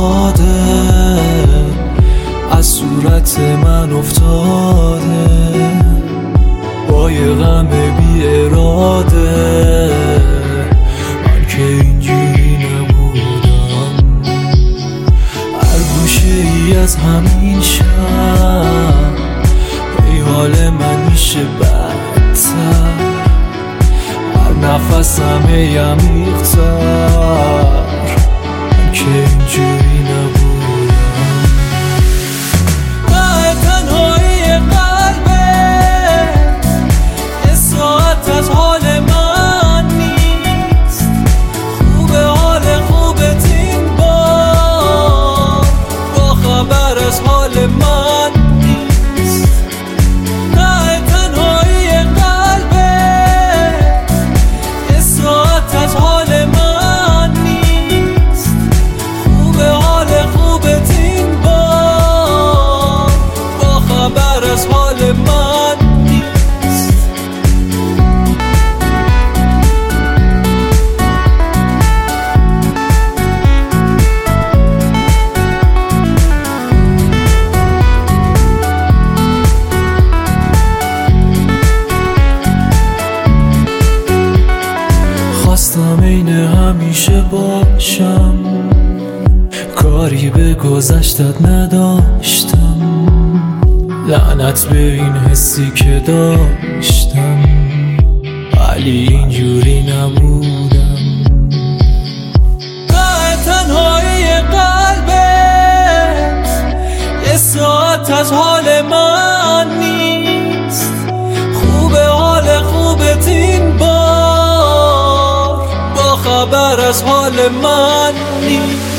افتاده، از صورت من افتاده، با یه غم بی اراده. من که اینجوری نبودم، هر گوشه ای از همین شب ای حال من میشه بدتر، هر نفسم عمیق‌تر. من که اینجوری نبودم. حال من نیست، نه تنهایی قلبه یه ساعت از حال من نیست. خوبه حال خوبت این بار، با خبر از حال من نیست. خواستم این همیشه باشم، کاری به گذشتت نداشتم، لعنت به این حسی که داشتم، ولی اینجوری نبودم. تنهایی قلبت یه ساعت از حال من نیست. خوبه حال خوبت این بار، خبر از حال من نیست.